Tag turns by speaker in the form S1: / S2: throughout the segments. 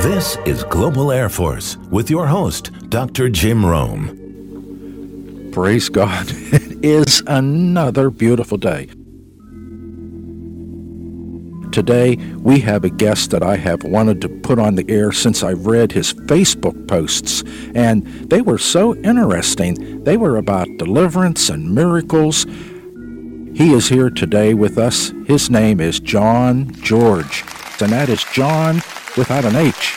S1: This is Global Air Force with your host, Dr. Jim Rome.
S2: Praise God. It is another beautiful day. Today, we have a guest that I have wanted to put on the air since I've read his Facebook posts, and they were so interesting. They were about deliverance and miracles. He is here today with us. His name is John George, and that is John without an H.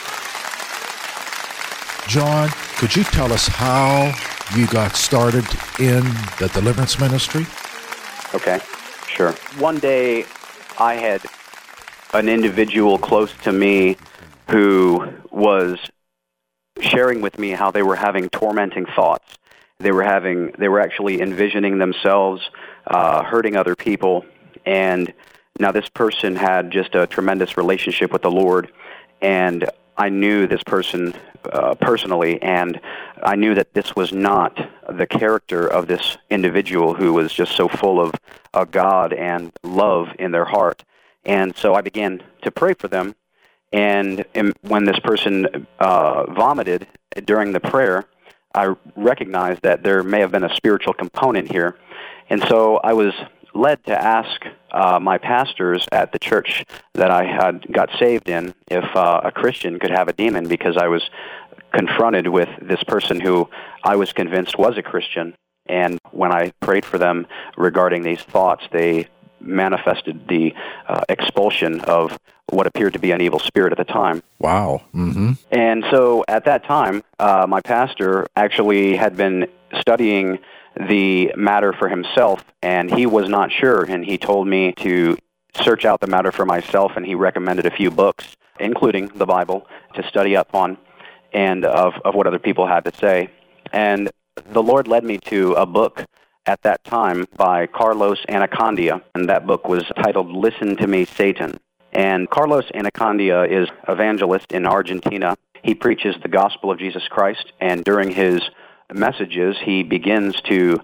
S2: John, could you tell us how you got started in the deliverance ministry?
S3: Okay, sure. One day, I had an individual close to me who was sharing with me how they were having tormenting thoughts. They were actually envisioning themselves hurting other people. And now this person had just a tremendous relationship with the Lord, and I knew this person personally, and I knew that this was not the character of this individual who was just so full of God and love in their heart. And so I began to pray for them, and when this person vomited during the prayer, I recognized that there may have been a spiritual component here. And so I was led to ask my pastors at the church that I had got saved in if a Christian could have a demon, because I was confronted with this person who I was convinced was a Christian. And when I prayed for them regarding these thoughts, they manifested the expulsion of what appeared to be an evil spirit at the time.
S2: Wow. Mm-hmm.
S3: And so at that time, my pastor actually had been studying the matter for himself, and he was not sure, and he told me to search out the matter for myself, and he recommended a few books, including the Bible, to study up on, and of what other people had to say. And the Lord led me to a book at that time by Carlos Anacondia, and that book was titled Listen to Me, Satan. And Carlos Anacondia is an evangelist in Argentina. He preaches the gospel of Jesus Christ, and during his messages, he begins to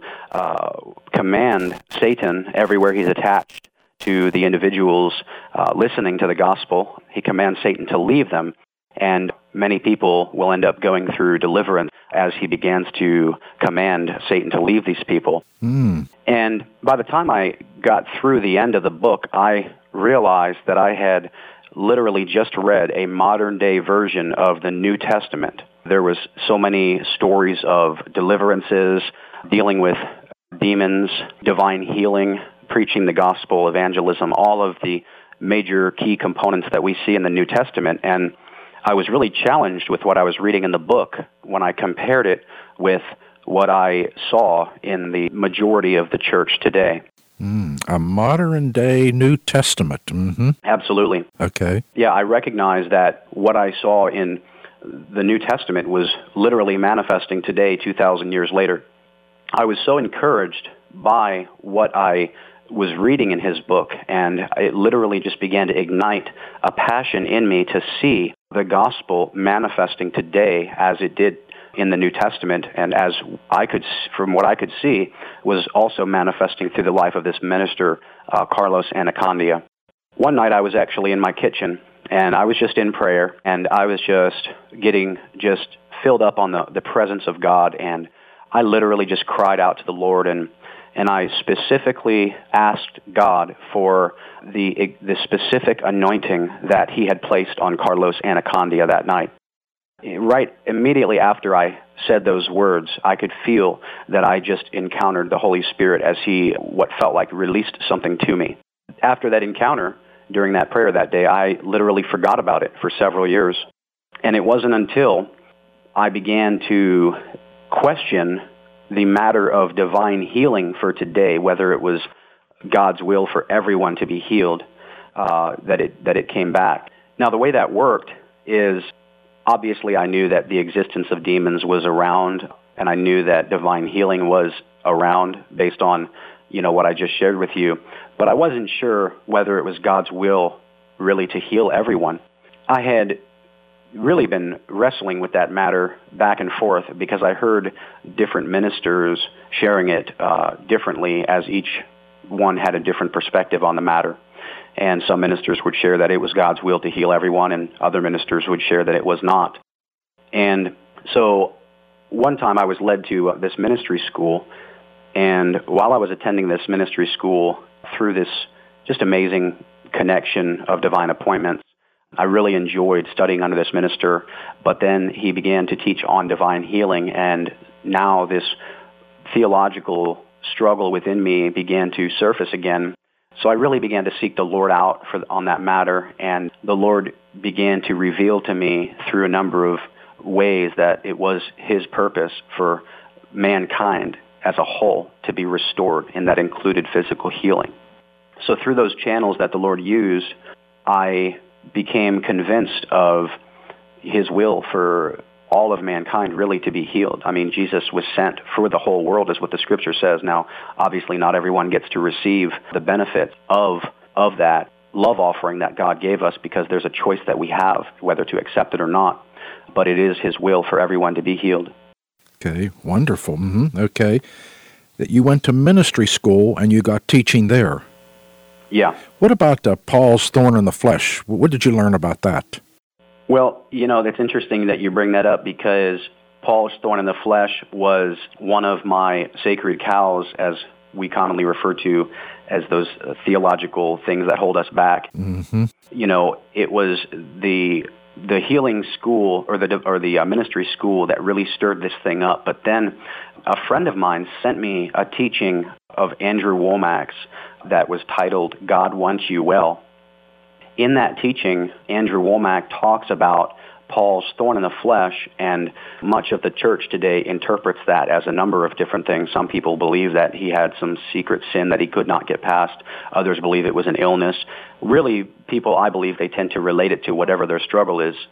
S3: command Satan everywhere he's attached to the individuals listening to the gospel. He commands Satan to leave them, and many people will end up going through deliverance as he begins to command Satan to leave these people. And by the time I got through the end of the book, I realized that I had literally just read a modern-day version of the New Testament. There was so many stories of deliverances, dealing with demons, divine healing, preaching the gospel, evangelism, all of the major key components that we see in the New Testament. And I was really challenged with what I was reading in the book when I compared it with what I saw in the majority of the church today.
S2: A modern-day New Testament. Mm-hmm.
S3: Absolutely.
S2: Okay.
S3: Yeah, I recognize that what I saw in the New Testament was literally manifesting today, 2,000 years later. I was so encouraged by what I was reading in his book, and it literally just began to ignite a passion in me to see the gospel manifesting today as it did in the New Testament, and as I could, from what I could see, was also manifesting through the life of this minister, Carlos Anacondia. One night I was actually in my kitchen, and I was just in prayer, and I was just getting filled up on the presence of God, and I literally just cried out to the Lord, and I specifically asked God for the specific anointing that he had placed on Carlos Anacondia that night. Right immediately after I said those words, I could feel that I just encountered the Holy Spirit as he, what felt like, released something to me. After that encounter, during that prayer that day, I literally forgot about it for several years. And it wasn't until I began to question the matter of divine healing for today, whether it was God's will for everyone to be healed, that it came back. Now, the way that worked is, obviously, I knew that the existence of demons was around, and I knew that divine healing was around based on, what I just shared with you. But I wasn't sure whether it was God's will really to heal everyone. I had really been wrestling with that matter back and forth because I heard different ministers sharing it differently, as each one had a different perspective on the matter. And some ministers would share that it was God's will to heal everyone, and other ministers would share that it was not. And so one time I was led to this ministry school, and while I was attending this ministry school through this just amazing connection of divine appointments, I really enjoyed studying under this minister, but then he began to teach on divine healing, and now this theological struggle within me began to surface again. So I really began to seek the Lord out on that matter, and the Lord began to reveal to me through a number of ways that it was his purpose for mankind as a whole to be restored, and that included physical healing. So through those channels that the Lord used, I became convinced of his will for all of mankind really to be healed. I mean, Jesus was sent for the whole world, is what the scripture says. Now, obviously not everyone gets to receive the benefit of that love offering that God gave us, because there's a choice that we have whether to accept it or not. But it is his will for everyone to be healed.
S2: Okay, wonderful. Okay. That you went to ministry school and you got teaching there.
S3: Yeah.
S2: What about Paul's thorn in the flesh? What did you learn about that?
S3: Well, it's interesting that you bring that up, because Paul's thorn in the flesh was one of my sacred cows, as we commonly refer to as those theological things that hold us back.
S2: Mm-hmm.
S3: It was the healing school or the ministry school that really stirred this thing up. But then a friend of mine sent me a teaching of Andrew Wommack's that was titled "God Wants You Well." In that teaching, Andrew Wommack talks about Paul's thorn in the flesh, and much of the church today interprets that as a number of different things. Some people believe that he had some secret sin that he could not get past. Others believe it was an illness. Really, people, I believe, they tend to relate it to whatever their struggle is.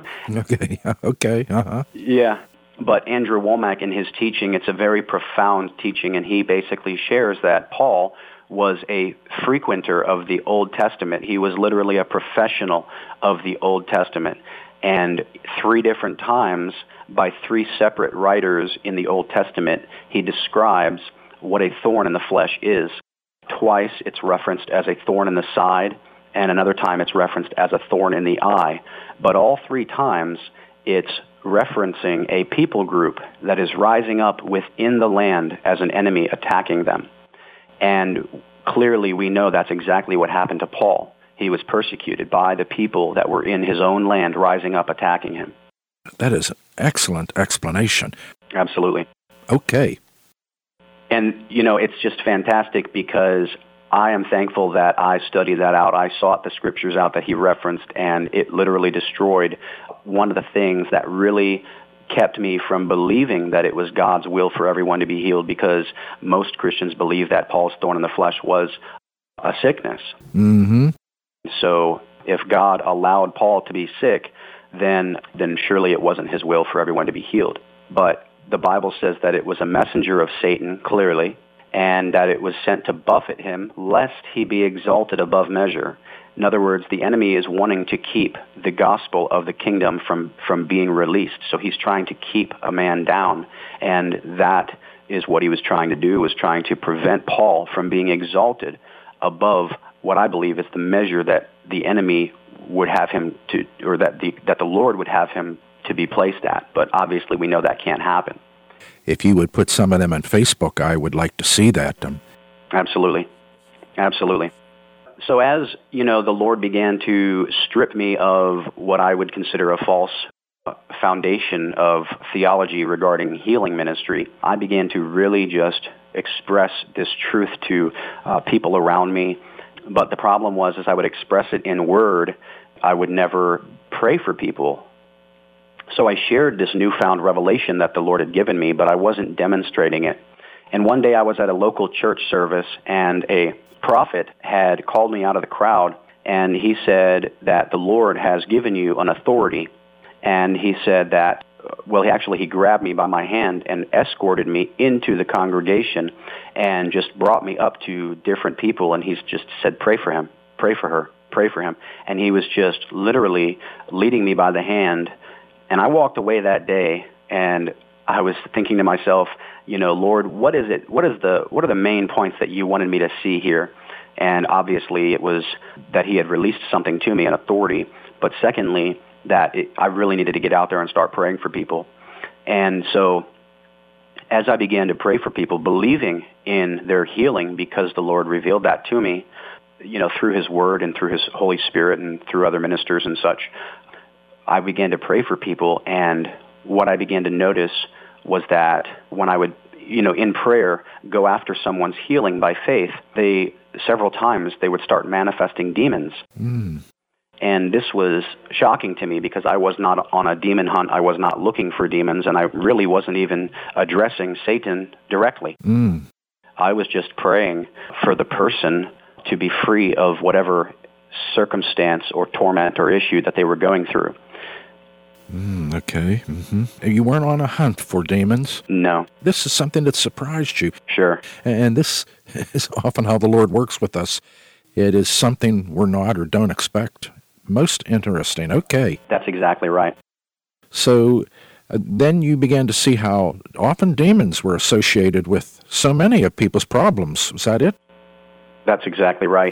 S2: Okay. Uh-huh.
S3: Yeah. But Andrew Wommack, in his teaching, it's a very profound teaching, and he basically shares that Paul was a frequenter of the Old Testament. He was literally a professional of the Old Testament. And 3 different times by 3 separate writers in the Old Testament, he describes what a thorn in the flesh is. Twice it's referenced as a thorn in the side, and another time it's referenced as a thorn in the eye. But all 3 times it's referencing a people group that is rising up within the land as an enemy attacking them. And clearly we know that's exactly what happened to Paul. He was persecuted by the people that were in his own land rising up attacking him.
S2: That is an excellent explanation.
S3: Absolutely.
S2: Okay.
S3: And, it's just fantastic, because I am thankful that I studied that out. I sought the scriptures out that he referenced, and it literally destroyed one of the things that really kept me from believing that it was God's will for everyone to be healed, because most Christians believe that Paul's thorn in the flesh was a sickness.
S2: Mm-hmm.
S3: So if God allowed Paul to be sick, then surely it wasn't his will for everyone to be healed. But the Bible says that it was a messenger of Satan, clearly, and that it was sent to buffet him, lest he be exalted above measure. In other words, the enemy is wanting to keep the gospel of the kingdom from being released. So he's trying to keep a man down. And that is what he was trying to do, was trying to prevent Paul from being exalted above what I believe is the measure that the enemy would have him to, or that the Lord would have him to be placed at. But obviously we know that can't happen.
S2: If you would put some of them on Facebook, I would like to see that.
S3: Absolutely. So as, the Lord began to strip me of what I would consider a false foundation of theology regarding healing ministry, I began to really just express this truth to people around me. But the problem was, as I would express it in word, I would never pray for people. So I shared this newfound revelation that the Lord had given me, but I wasn't demonstrating it. And one day I was at a local church service, and a prophet had called me out of the crowd, and he said that the Lord has given you an authority. And he said that, he grabbed me by my hand and escorted me into the congregation and just brought me up to different people, and he's just said, pray for him, pray for her, pray for him. And he was just literally leading me by the hand. And I walked away that day, and I was thinking to myself, Lord, what is it? What are the main points that you wanted me to see here? And obviously it was that he had released something to me, an authority. But secondly, that I really needed to get out there and start praying for people. And so as I began to pray for people, believing in their healing because the Lord revealed that to me, through his word and through his Holy Spirit and through other ministers and such, I began to pray for people. And what I began to notice was that when I would, in prayer, go after someone's healing by faith, several times they would start manifesting demons. And this was shocking to me because I was not on a demon hunt. I was not looking for demons, and I really wasn't even addressing Satan directly. I was just praying for the person to be free of whatever circumstance or torment or issue that they were going through.
S2: Okay. You weren't on a hunt for demons?
S3: No.
S2: This is something that surprised you.
S3: Sure.
S2: And this is often how the Lord works with us. It is something we're not or don't expect. Most interesting. Okay.
S3: That's exactly right.
S2: So then you began to see how often demons were associated with so many of people's problems. Is that it?
S3: That's exactly right.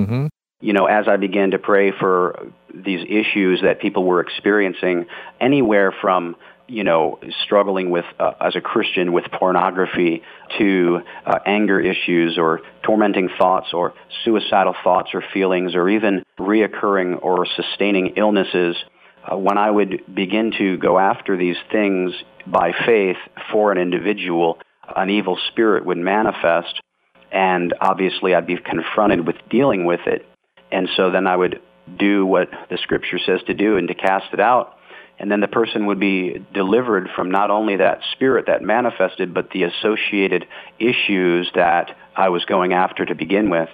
S3: As I began to pray for these issues that people were experiencing, anywhere from, struggling with, as a Christian, with pornography to anger issues or tormenting thoughts or suicidal thoughts or feelings or even reoccurring or sustaining illnesses, when I would begin to go after these things by faith for an individual, an evil spirit would manifest, and obviously I'd be confronted with dealing with it. And so then I would do what the Scripture says to do and to cast it out. And then the person would be delivered from not only that spirit that manifested, but the associated issues that I was going after to begin with.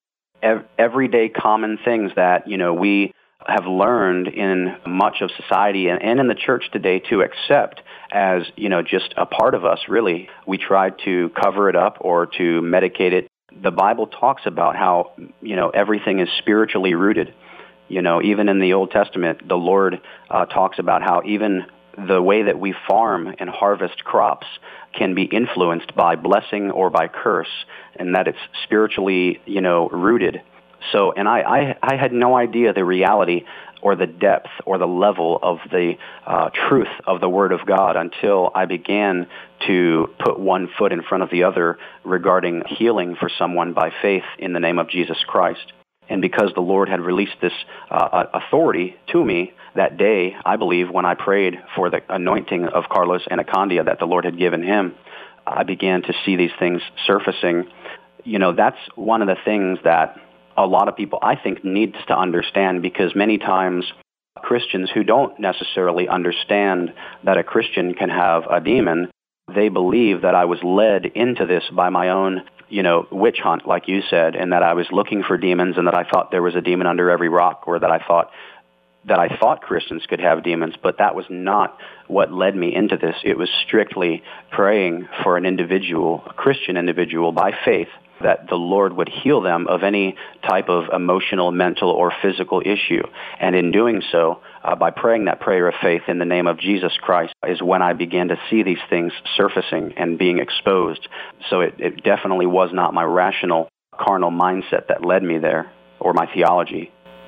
S3: Everyday common things that, we have learned in much of society and in the church today to accept as, just a part of us, really. We try to cover it up or to medicate it. The Bible talks about how, everything is spiritually rooted. Even in the Old Testament, the Lord talks about how even the way that we farm and harvest crops can be influenced by blessing or by curse, and that it's spiritually, rooted. So, and I had no idea the reality or the depth or the level of the truth of the Word of God until I began to put one foot in front of the other regarding healing for someone by faith in the name of Jesus Christ. And because the Lord had released this authority to me that day, I believe, when I prayed for the anointing of Carlos Anacondia that the Lord had given him, I began to see these things surfacing. That's one of the things that a lot of people, I think, needs to understand, because many times Christians who don't necessarily understand that a Christian can have a demon, they believe that I was led into this by my own witch hunt, like you said, and that I was looking for demons and that I thought there was a demon under every rock, or that I thought Christians could have demons, but that was not what led me into this. It was strictly praying for an individual, a Christian individual, by faith, that the Lord would heal them of any type of emotional, mental, or physical issue. And in doing so, by praying that prayer of faith in the name of Jesus Christ, is when I began to see these things surfacing and being exposed. So it definitely was not my rational, carnal mindset that led me there, or my theology.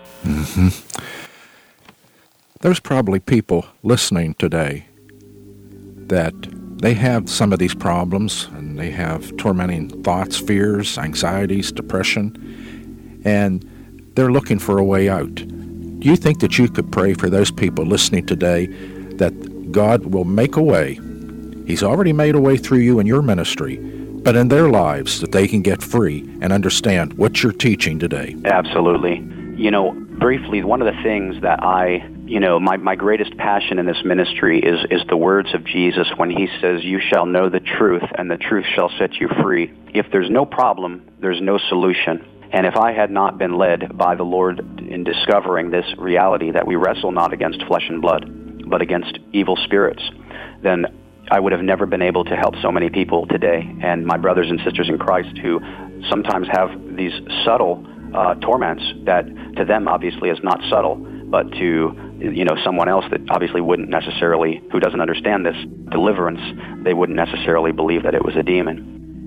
S2: There's probably people listening today that they have some of these problems, and they have tormenting thoughts, fears, anxieties, depression, and they're looking for a way out. Do you think that you could pray for those people listening today that God will make a way? He's already made a way through you in your ministry, but in their lives, that they can get free and understand what you're teaching today.
S3: Absolutely. Briefly, one of the things that my greatest passion in this ministry is the words of Jesus when he says, "You shall know the truth, and the truth shall set you free." If there's no problem, there's no solution. And if I had not been led by the Lord in discovering this reality that we wrestle not against flesh and blood, but against evil spirits, then I would have never been able to help so many people today, and my brothers and sisters in Christ who sometimes have these subtle torments that to them obviously is not subtle, but to someone else that obviously wouldn't necessarily, who doesn't understand this deliverance, they wouldn't necessarily believe that it was a demon.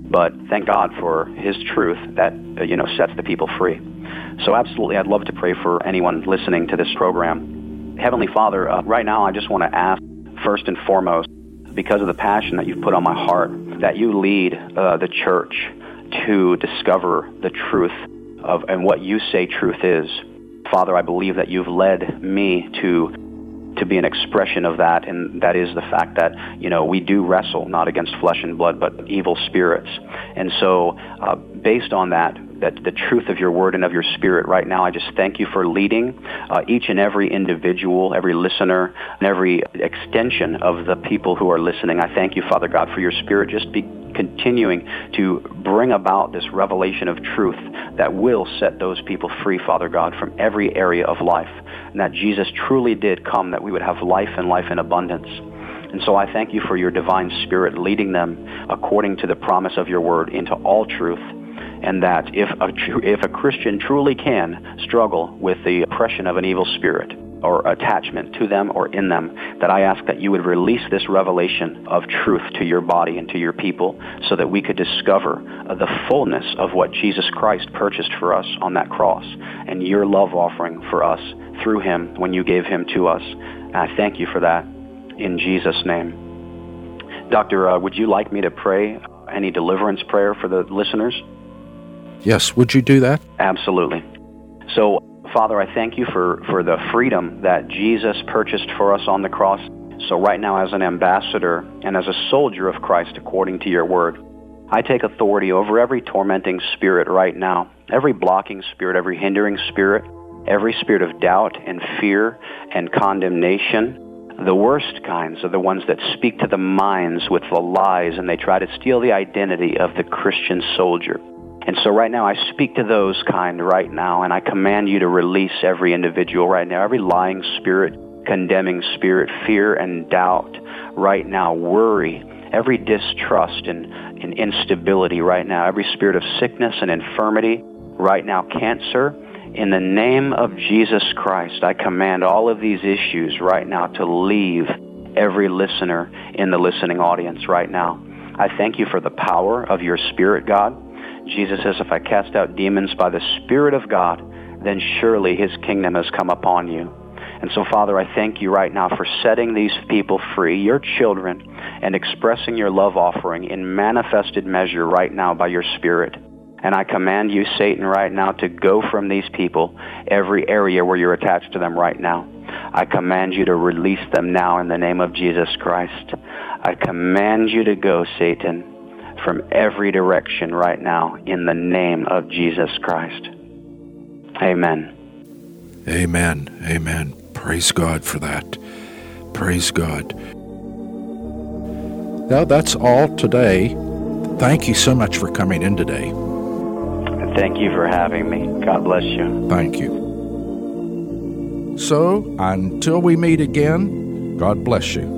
S3: but thank God for his truth that, sets the people free. So absolutely, I'd love to pray for anyone listening to this program. Heavenly Father, right now I just want to ask, first and foremost, because of the passion that you've put on my heart, that you lead the church to discover the truth of and what you say truth is. Father, I believe that you've led me to be an expression of that, and that is the fact that, we do wrestle not against flesh and blood, but evil spirits. And so, based on that the truth of your word and of your spirit right now, I just thank you for leading each and every individual, every listener, and every extension of the people who are listening. I thank you, Father God, for your spirit just continuing to bring about this revelation of truth that will set those people free, Father God, from every area of life, and that Jesus truly did come that we would have life and life in abundance. And so I thank you for your divine spirit leading them according to the promise of your word into all truth, and that if a Christian truly can struggle with the oppression of an evil spirit or attachment to them or in them, that I ask that you would release this revelation of truth to your body and to your people so that we could discover the fullness of what Jesus Christ purchased for us on that cross and your love offering for us through him when you gave him to us. And I thank you for that in Jesus' name. Doctor, would you like me to pray any deliverance prayer for the listeners?
S2: Yes, would you do that?
S3: Absolutely. So, Father, I thank you for the freedom that Jesus purchased for us on the cross. So right now, as an ambassador and as a soldier of Christ, according to your word, I take authority over every tormenting spirit right now, every blocking spirit, every hindering spirit, every spirit of doubt and fear and condemnation. The worst kinds are the ones that speak to the minds with the lies, and they try to steal the identity of the Christian soldier. And so right now I speak to those kind right now, and I command you to release every individual right now, every lying spirit, condemning spirit, fear and doubt right now, worry, every distrust and instability right now, every spirit of sickness and infirmity right now, cancer. In the name of Jesus Christ, I command all of these issues right now to leave every listener in the listening audience right now. I thank you for the power of your Spirit, God. Jesus says, if I cast out demons by the Spirit of God, then surely his kingdom has come upon you. And so, Father, I thank you right now for setting these people free, your children, and expressing your love offering in manifested measure right now by your Spirit. And I command you, Satan, right now to go from these people, every area where you're attached to them right now. I command you to release them now in the name of Jesus Christ. I command you to go, Satan, from every direction right now in the name of Jesus Christ. Amen.
S2: Amen. Amen. Praise God for that. Praise God. Now that's all today. Thank you so much for coming in today.
S3: Thank you for having me. God bless you.
S2: Thank you. So, until we meet again, God bless you.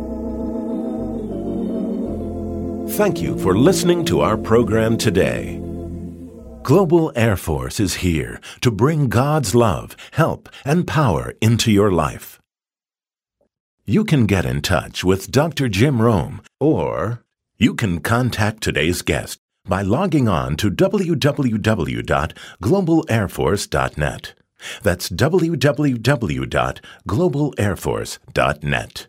S1: Thank you for listening to our program today. Global Air Force is here to bring God's love, help, and power into your life. You can get in touch with Dr. Jim Rome, or you can contact today's guest by logging on to www.globalairforce.net. That's www.globalairforce.net.